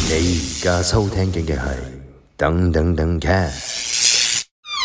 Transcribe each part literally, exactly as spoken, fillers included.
你而家收聽緊嘅係等等等 cast。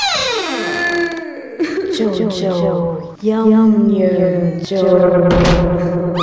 做做音樂做。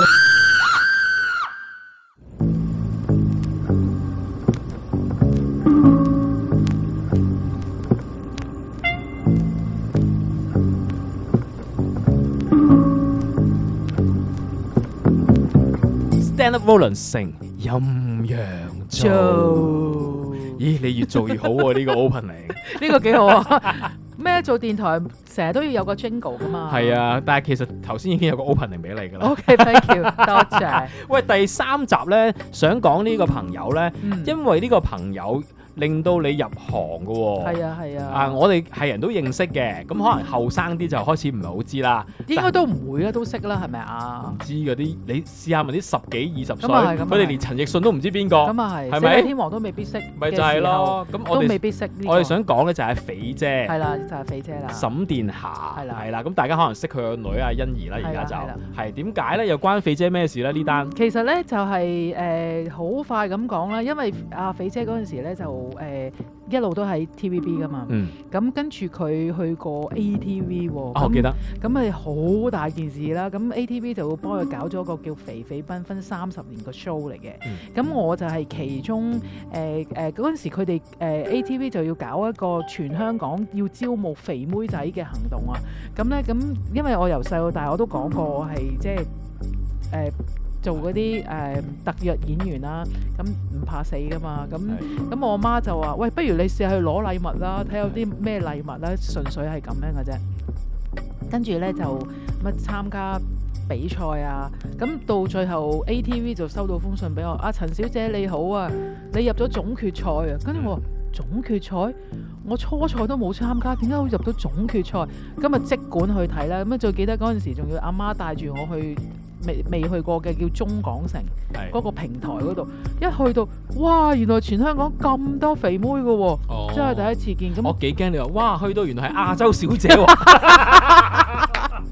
Stand Up Volun 成陰陽做，咦？你越做越好喎、啊！呢、這個 opening 呢個幾好啊！咩做電台成日都要有個 jingle 噶嘛？ 係啊，但係其實頭先已經有個 opening 俾你㗎啦。 OK，thank you，多謝。 喂，第三集咧，想講呢個朋友咧， 嗯、 因為呢個朋友令到你入行㗎喎。 係啊係啊。 啊，我哋係人都認識嘅，咁可能後生啲就開始唔係好知啦。 應該都唔會啦，都識啦，係咪啊？ 唔知嗰啲，你試下問啲十幾二十歲， 咁啊係咁啊係佢哋連陳奕迅都唔知邊個。 咁啊係， 係咪四大天王都未必識， 咪就係咯。咁我都哋未必識呢個。 我哋想講咧就係肥姐。 係啦，就係肥姐啦。 沈殿霞係啦係啦，咁大家可能識佢個女啊欣宜啦，而家就係啦係點解咧？又關肥姐咩事咧？呢單其實咧就係誒好快咁講啦，因為阿肥姐嗰陣時咧就誒、呃、一路都喺 T V B 噶嘛， 嗯， 咁跟住佢去過 A T V 喎、 啊，我記得， 咁係好大件事啦。咁 A T V 就會幫佢搞咗個叫肥肥繽紛三十年個 show 嚟嘅，咁、嗯、我就係其中誒誒嗰陣時佢哋誒 A T V 就要搞一個全香港要招募肥妹仔嘅行動啊。咁咧咁因為我由細到大我都講過我係即係誒。呃做嗰啲誒特約演員啦，咁唔怕死噶嘛，咁咁我媽就話：喂，不如你試下去攞禮物啦，睇有啲咩禮物啦，純粹係咁樣嘅啫。跟住咧就乜參加比賽啊，咁到最後 A T V 就收到封信俾我，啊陳小姐你好啊，你入咗總決賽啊，跟住我話總決賽，我初賽都冇參加，點解會入到總決賽？今日即管去睇啦，咁啊最記得嗰陣時仲要阿媽帶住我去。未未去過嘅叫中港城嗰個平台嗰度，一去到哇，原來全香港咁多肥妹嘅喎，哦、真係第一次見。咁我幾驚你話，哇，去到原來係亞洲小姐喎。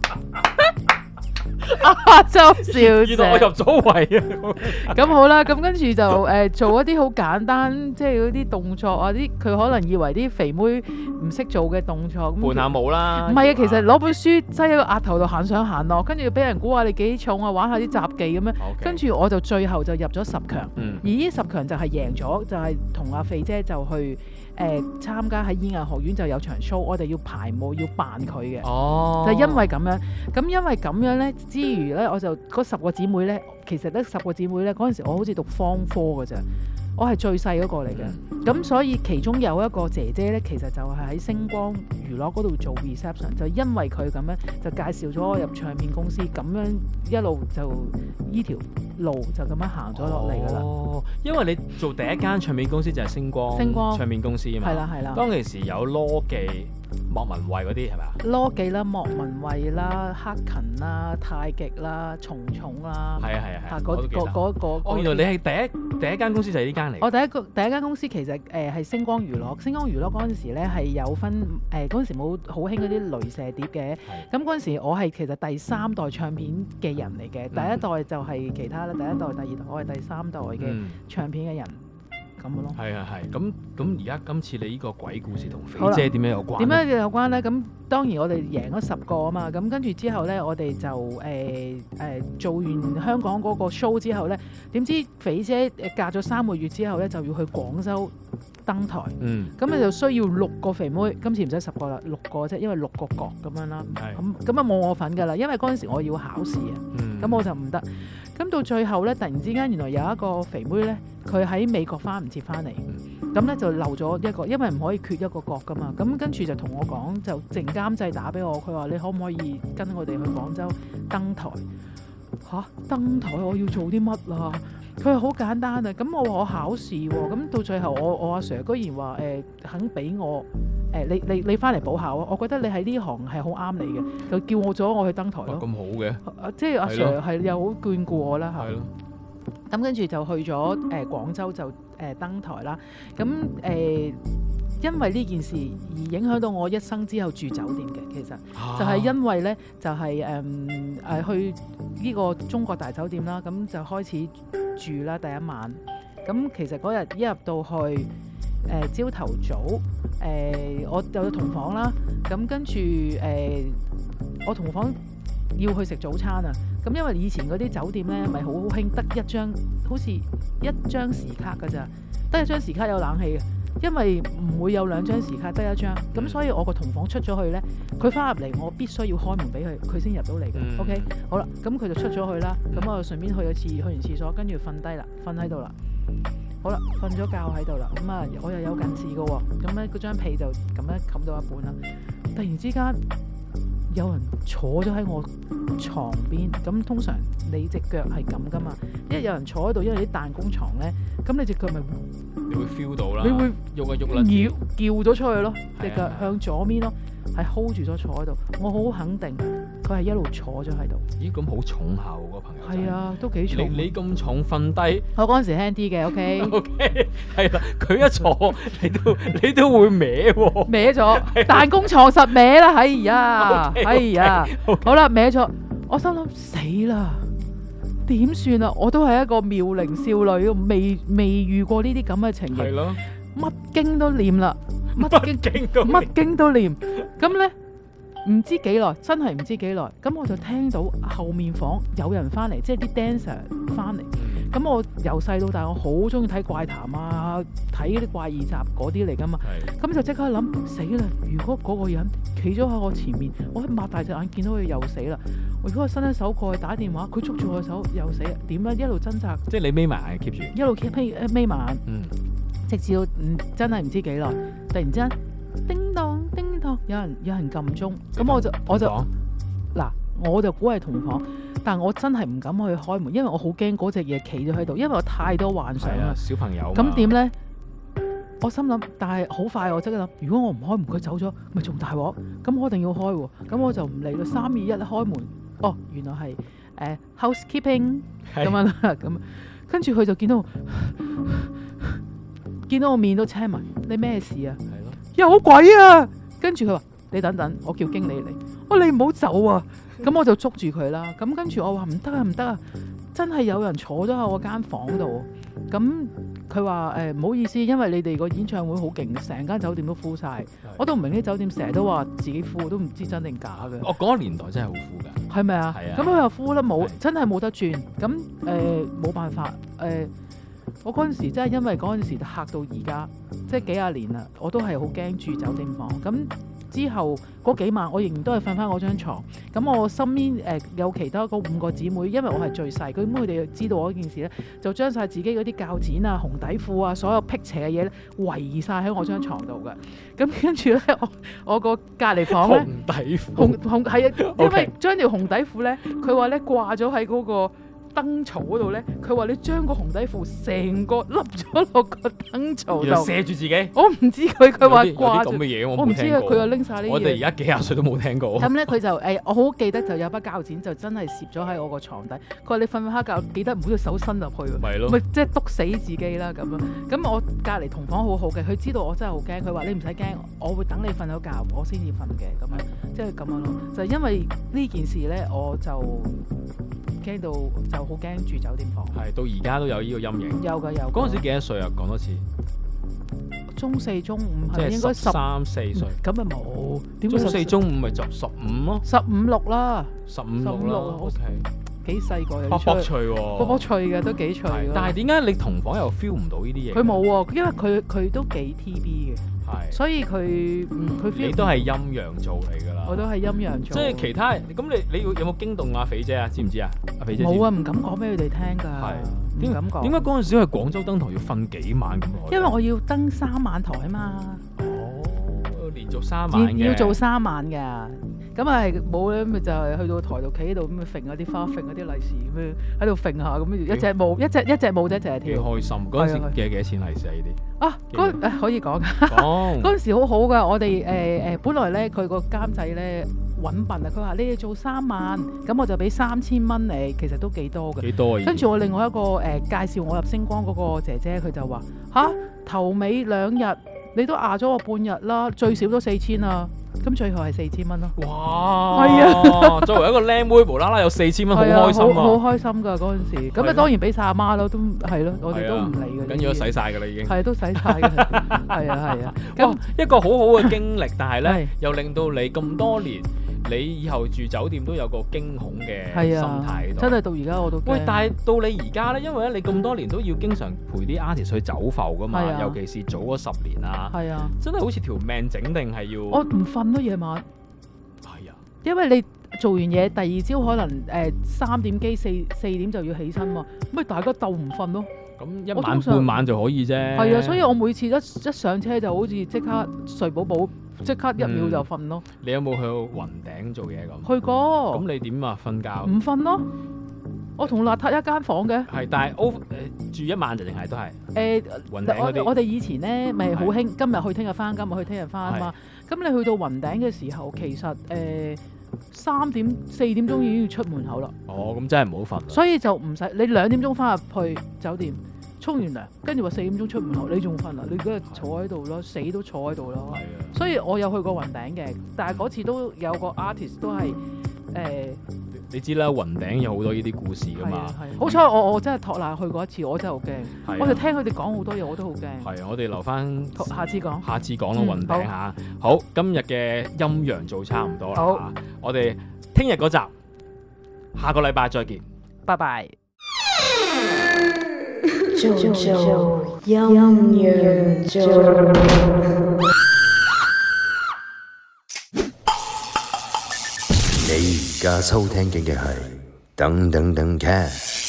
亞洲小姐， 原來我入咗圍啊！ 咁好啦，咁跟住就誒、呃、做一啲好簡單，即係嗰啲動作啊，啲佢可能以為啲肥妹唔識做嘅動作， 伴下舞啦。 唔係啊，其實攞本書擠喺個額頭度行上行落，跟住俾人估下你幾重啊，玩下啲雜技咁樣。Okay. 跟住我就最後就入咗十強，嗯、而呢十強就係贏咗，就係同阿肥姐就去。誒、呃、參加喺演藝學院就有場 show，我哋要排舞要扮佢嘅，哦、就因為咁樣，咁因為咁樣咧之餘咧，我就嗰十個姊妹咧，其實咧十個姊妹咧嗰陣時我好似讀 form four 㗎咋，我係最細嗰個嚟嘅，咁、嗯、所以其中有一個姐姐咧，其實就係喺星光娛樂嗰度做 reception， 就因為佢咁樣就介紹咗我入唱片公司，咁樣一路就依條路就咁樣行咗落嚟㗎啦。 哦，因為你做第一間唱片公司就係星光，星光唱片公司啊嘛。係啦係啦。當其時有羅記、莫文蔚嗰啲係咪啊？ 羅記啦、莫文蔚啦、克勤啦、太極啦、蟲蟲啦。 係啊係啊係。 嗰嗰嗰嗰哦，原來你係第一第一間公司就係呢間嚟。我第一個第一間公司其實誒係、呃、星光娛樂，星光娛樂嗰陣時咧係有分誒嗰陣時冇好興嗰啲雷射碟嘅，咁嗰陣時我係其實第三代唱片嘅人嚟嘅，嗯、第一代就係其他啦，第一代、第二代，我係第三代嘅唱片嘅人。嗯咁咯，係啊係，咁咁而家今次你呢個鬼故事同肥姐點樣有關？點樣有關咧？咁當然我哋贏咗十個啊嘛，咁跟住之後咧，我哋就誒誒、呃呃、做完香港嗰個 show 之後咧，點知肥姐隔咗三個月之後咧就要去廣州登台，嗯，咁你就需要六個肥妹，今次唔使十個啦，六個啫，因為六個角咁樣啦，咁咁啊冇我份㗎啦，因為嗰陣時我要考試啊，咁、嗯、我就唔得。咁到最後咧，突然之間原來有一個肥妹咧，佢喺美國翻唔切翻嚟，咁咧就漏咗一個，因為唔可以缺一個角噶嘛。咁跟住就同我講，就靜監製打俾我，佢話你可唔可以跟我哋去廣州登台？吓、啊？登台我要做啲乜啊？佢話好簡單啊。咁我話我考試喎、啊。咁到最後我我阿 Sir 居然話誒、呃、肯俾我。誒、欸、你你你翻嚟補考啊！我覺得你喺呢行係好啱你嘅，就叫我咗我去登台咯。咁、啊、好嘅，即係阿 Sir 係又好眷顧我啦嚇。係咯。咁跟住就去咗誒、呃、廣州就誒、呃、登台啦。咁誒、呃、因為呢件事而影響到我一生之後住酒店嘅，其實、啊、就係因為咧就係誒誒去呢個中國大酒店啦，咁就開始住啦第一晚。 咁其實嗰日一入到去誒朝頭早誒、呃，我有同房啦。咁跟住誒、呃，我同房要去食早餐啊。咁因為以前嗰啲酒店咧，咪好興得一張，好似一張時卡㗎咋，得一張時卡有冷氣嘅。因為唔會有兩張時卡，得一張，咁所以我個同房出咗去咧，佢翻入嚟，我必須要開門俾佢，佢先入到嚟嘅。嗯、OK， 好啦，咁佢就出咗去啦，咁我就順便去咗廁，去完廁所，跟住瞓低啦，瞓喺度啦。好啦，瞓咗覺喺度啦，咁啊，我又有近視嘅喎，咁咧嗰張被就咁樣冚到一半啦。突然之間有人坐咗喺我床邊，咁通常你隻腳係咁噶嘛，因為有人坐喺度，因為啲彈弓床咧，咁你隻腳咪你會 feel 到啦， 你會喐一喐啦， 叫咗出去咯，隻腳向左面咯，係 hold 住咗坐喺度，我好肯定佢係一路坐咗喺度。 咦，咁好重下喎，個朋友仔。係啊，都幾重。 你你咁重瞓低， 我嗰陣時輕啲嘅 ，OK。 OK， 係啦，佢一坐，你都你都會歪喎。 歪咗，彈弓床實歪啦，哎呀，哎呀，好啦，歪咗，我心諗死啦。點算啊？我都係一個妙齡少女，未未遇過呢啲咁嘅情形，係咯，乜經都念啦，乜經都乜經都念，咁咧唔知幾耐，真係唔知幾耐，咁我就聽到後面房有人翻嚟，即係啲 dancer 翻嚟，咁我由細到大我好中意睇怪談啊，睇嗰啲怪異集嗰啲嚟噶嘛，咁就即刻諗死啦！如果嗰個人企咗喺我前面，我一擘大隻眼見到佢又死啦。如果我伸一手過去打電話，佢捉住我手又死，點咧？一路掙扎， 即係你眯埋眼 keep 住， 一路 keep 眯眯埋眼，嗯，直至到唔真係唔知幾耐，突然之間叮當叮當，有人有人撳鐘，咁我就我就嗱，我就估係同房，但我真係唔敢去開門，因為我好驚嗰隻嘢企咗喺度，因為我太多幻想啦。 小朋友咁點咧？我心諗，但係好快我即刻諗，如果我唔開門，佢走咗，咪仲大鑊？咁我一定要開喎，咁我就唔理啦。三二一開門。哦，原來係誒、呃、housekeeping 咁樣啦，咁跟住佢就見到我見到我面都青埋，你咩事啊？係咯，有鬼啊！跟住佢話：你等等，我叫經理嚟。我你唔好走啊！咁我就捉住佢啦。咁跟住我話唔得啊，唔得啊！真係有人坐咗喺我間房度。咁佢話誒唔好意思，因為你哋個演唱會好勁，成間酒店都 full 晒。我都唔明啲酒店成日都話自己 full，都唔知真定假嘅。 我嗰個年代真係好 full 㗎。 係咪啊？咁佢又 full 啦，冇真係冇得轉。咁誒冇辦法誒、呃，我嗰陣時真係因為嗰陣時嚇到而家，即係幾廿年啦，我都係好驚住酒店房。咁之後嗰幾晚，我仍然都係瞓翻我張床。咁我身邊誒、呃、有其他嗰五個姊妹，因為我係最細，咁佢哋知道我嗰件事咧，就將晒自己嗰啲鉸剪啊、紅底褲啊、所有辟邪嘅嘢咧，圍晒喺我張床度嘅。咁跟住咧，我我個隔離房咧， 紅底褲， 紅紅係啊，因為將條紅底褲咧，佢話咧掛咗喺嗰個燈槽嗰度咧，佢話你將個紅底褲成個笠咗落個燈槽度， 射住自己。 我唔知佢佢話掛咁嘅嘢， 我唔知啊。佢又拎晒呢啲嘢。 我哋而家幾廿歲都冇聽過。 咁咧佢就誒、欸，我好記得就有把鉸剪就真係攝咗喺我個床底。佢話你瞓瞓下覺，記得唔好隻手伸入去喎。咪咯，咪即係篤死自己啦咁樣。咁我隔離同房好好嘅，佢知道我真係好驚。佢話你唔使驚，我會等你瞓咗覺，我先至瞓嘅咁樣，即係咁樣咯。就係、因為呢件事咧，我就驚到就好驚住酒店房。係到而家都有呢個陰影。 有㗎有。 嗰陣時幾多歲啊？講多次。 中四中五係應該十三四歲。咁咪冇。 中四中五咪就十五咯。 十五六啦。 十五六啦。O K。 幾細個又卜卜脆喎。 卜卜脆嘅都幾脆。 但係點解你同房又 feel 唔到呢啲嘢？ 佢冇喎，因為佢佢都幾 T B 嘅。係。所以佢嗯佢 feel。 你都係陰陽做嚟㗎啦。 我都係陰陽做。即係其他人咁，你你有冇驚動阿肥姐啊？知唔知啊？阿肥姐。 冇啊，唔敢講俾佢哋聽㗎。係。唔敢講。點解嗰陣時去廣州登台要瞓幾晚咁耐？ 因為我要登三晚台啊嘛。 哦，連續三晚嘅。 要做三晚㗎。咁啊係冇咧，咪就係去到台度企喺度咁啊，揈下啲花，揈下啲利是咁樣喺度揈下咁，一隻冇一隻一隻冇，一隻係跳。幾開心！嗰陣時幾幾多錢利是啊？呢啲啊，嗰誒可以講㗎。講嗰陣時好好㗎，我哋誒誒，本來咧佢個監製咧揾笨啊，佢話你哋做三萬，咁我就俾三千蚊你，其實都幾多嘅。幾多啊？跟住我另外一個誒、呃、介紹我入星光嗰個姐姐，佢就話吓，頭尾兩日你都壓咗我半日啦，最少都四千啊！ 咁最後係四千蚊咯。 哇！係啊，作為一個靚妹，無啦啦有四千蚊，好開心啊！ 好開心㗎嗰陣時。咁啊當然俾晒阿媽咯，都係咯，我哋都唔理嘅。 緊要都使晒㗎啦已經。 係都使晒嘅，係啊係啊。 哇！一個好好嘅經歷，但係咧又令到你咁多年，你以後住酒店都有個驚恐嘅心態。 真係到而家我都驚。 喂，但係到你而家咧，因為咧你咁多年都要經常陪啲 artist 去走埠㗎嘛，尤其是早嗰十年啦。係啊。真係好似條命整定係要。 我唔瞓咯夜晚。 係啊。因為你做完嘢，第二朝可能誒三點幾四四點就要起身嘛，咁咪大家鬥唔瞓咯。 咁一晚半晚就可以啫。 係啊，所以我每次一一上車就好似即刻睡寶寶，即刻一秒就瞓咯。 你有冇去雲頂做嘢咁？ 去過。 咁你點啊？瞓覺？ 唔瞓咯。我同邋遢一間房嘅。 係，但係 O 住一晚就定係都係。誒，雲頂嗰啲。我我哋以前咧咪好興，今日去聽日翻，今日去聽日翻啊嘛。咁你去到雲頂嘅時候，其實誒三點四點鐘已經要出門口啦。 哦，咁真係唔好瞓。 所以就唔使你兩點鐘翻入去酒店，沖完涼，跟住話四點鐘出門口，你仲瞓啊？你嗰日坐喺度咯，死都坐喺度咯。係啊。所以我有去過雲頂嘅，但係嗰次都有個 artist 都係誒。 你知啦，雲頂有好多呢啲故事噶嘛。係。 好彩我我真係托賴去過一次，我真係好驚。我就聽佢哋講好多嘢，我都好驚。係啊，我哋留翻下次講。下次講咯，雲頂嚇。好，今日嘅陰陽做差唔多啦。好，我哋聽日嗰集，下個禮拜再見。 拜拜。 做做陰陽做。 你而家收聽嘅係噔噔噔 cast。